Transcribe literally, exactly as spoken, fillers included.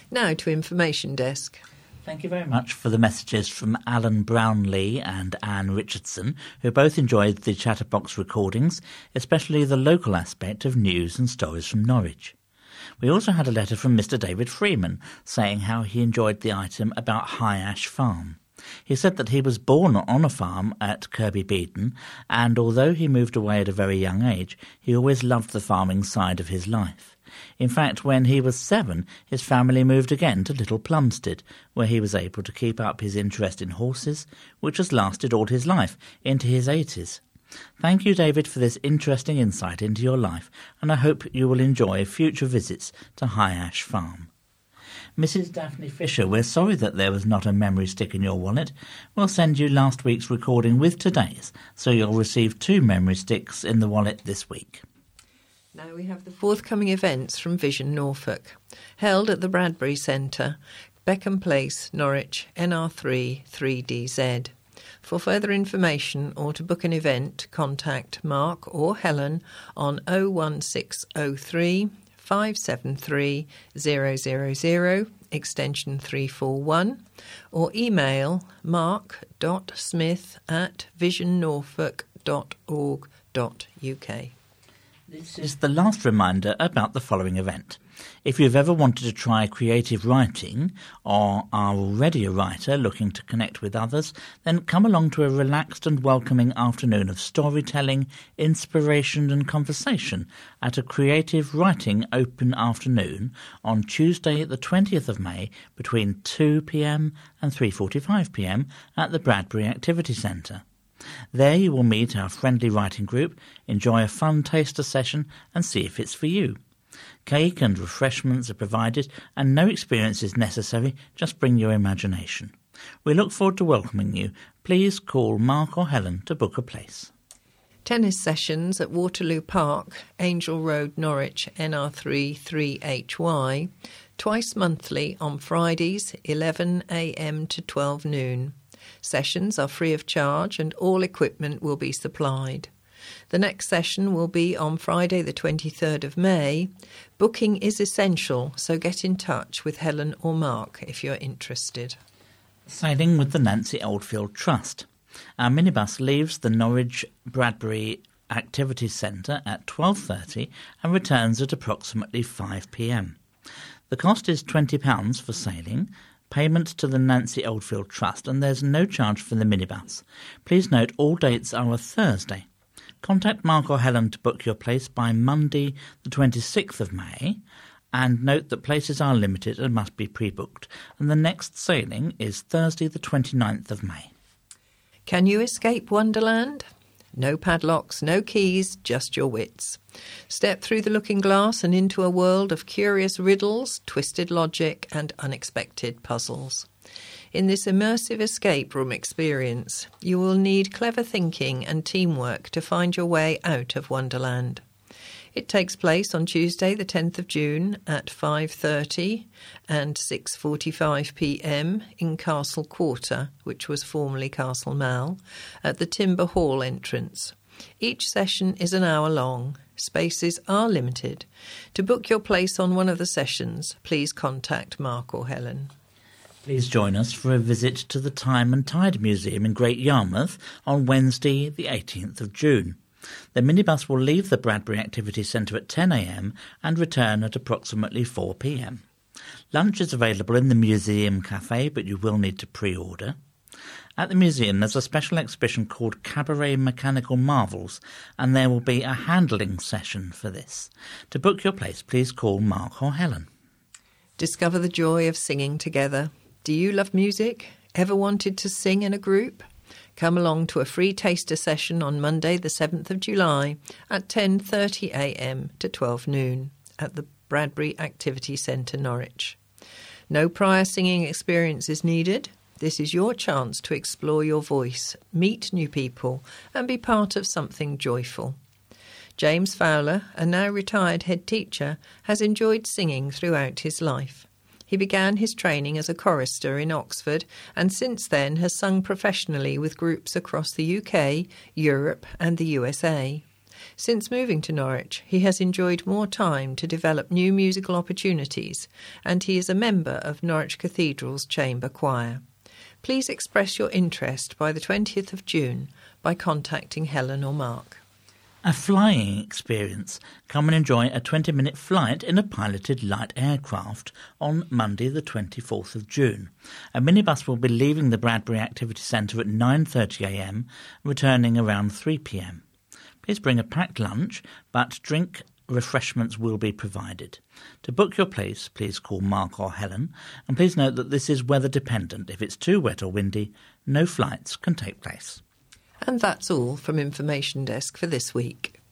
Now to Information Desk. Thank you very much for the messages from Alan Brownlee and Anne Richardson, who both enjoyed the Chatterbox recordings, especially the local aspect of news and stories from Norwich. We also had a letter from Mister David Freeman saying how he enjoyed the item about High Ash Farm. He said that he was born on a farm at Kirby Beedon, and although he moved away at a very young age, he always loved the farming side of his life. In fact, when he was seven, his family moved again to Little Plumstead, where he was able to keep up his interest in horses, which has lasted all his life, into his eighties. Thank you, David, for this interesting insight into your life, and I hope you will enjoy future visits to High Ash Farm. Missus Daphne Fisher, we're sorry that there was not a memory stick in your wallet. We'll send you last week's recording with today's, so you'll receive two memory sticks in the wallet this week. Now we have the forthcoming events from Vision Norfolk, held at the Bradbury Centre, Beckham Place, Norwich, N R three three D Z. For further information or to book an event, contact Mark or Helen on oh one six oh three, five seven three, zero zero zero, extension three four one, or email mark.smith at visionnorfolk dot org dot uk. This is the last reminder about the following event. If you've ever wanted to try creative writing or are already a writer looking to connect with others, then come along to a relaxed and welcoming afternoon of storytelling, inspiration and conversation at a creative writing open afternoon on Tuesday the twentieth of May between two p.m. and three forty-five p.m. at the Bradbury Activity Centre. There you will meet our friendly writing group, enjoy a fun taster session and see if it's for you. Cake and refreshments are provided and no experience is necessary, just bring your imagination. We look forward to welcoming you. Please call Mark or Helen to book a place. Tennis sessions at Waterloo Park, Angel Road, Norwich, N R three three H Y, twice monthly on Fridays, eleven a.m. to twelve noon. Sessions are free of charge and all equipment will be supplied. The next session will be on Friday the twenty-third of May. Booking is essential, so get in touch with Helen or Mark if you're interested. Sailing with the Nancy Oldfield Trust. Our minibus leaves the Norwich Bradbury Activity Centre at twelve thirty and returns at approximately five p.m. The cost is twenty pounds for sailing, payment to the Nancy Oldfield Trust, and there's no charge for the minibus. Please note all dates are a Thursday. Contact Mark or Helen to book your place by Monday the twenty-sixth of May, and note that places are limited and must be pre-booked, and the next sailing is Thursday the twenty-ninth of May. Can you escape Wonderland? No padlocks, no keys, just your wits. Step through the looking glass and into a world of curious riddles, twisted logic and unexpected puzzles. In this immersive escape room experience, you will need clever thinking and teamwork to find your way out of Wonderland. It takes place on Tuesday the tenth of June at five thirty and six forty-five p.m. in Castle Quarter, which was formerly Castle Mall, at the Timber Hall entrance. Each session is an hour long. Spaces are limited. To book your place on one of the sessions, please contact Mark or Helen. Please join us for a visit to the Time and Tide Museum in Great Yarmouth on Wednesday the eighteenth of June. The minibus will leave the Bradbury Activity Centre at ten a.m. and return at approximately four p.m. Lunch is available in the museum cafe, but you will need to pre-order. At the museum there's a special exhibition called Cabaret Mechanical Marvels, and there will be a handling session for this. To book your place, please call Mark or Helen. Discover the joy of singing together. Do you love music? Ever wanted to sing in a group? Come along to a free taster session on Monday the seventh of July at ten thirty a.m. to twelve noon at the Bradbury Activity Centre, Norwich. No prior singing experience is needed. This is your chance to explore your voice, meet new people and be part of something joyful. James Fowler, a now retired head teacher, has enjoyed singing throughout his life. He began his training as a chorister in Oxford and since then has sung professionally with groups across the U K, Europe and the U S A. Since moving to Norwich, he has enjoyed more time to develop new musical opportunities, and he is a member of Norwich Cathedral's Chamber Choir. Please express your interest by the twentieth of June by contacting Helen or Mark. A flying experience. Come and enjoy a twenty-minute flight in a piloted light aircraft on Monday the twenty-fourth of June. A minibus will be leaving the Bradbury Activity Centre at nine thirty a m, returning around three p m. Please bring a packed lunch, but drink refreshments will be provided. To book your place, please call Mark or Helen, and please note that this is weather dependent. If it's too wet or windy, no flights can take place. And that's all from Information Desk for this week.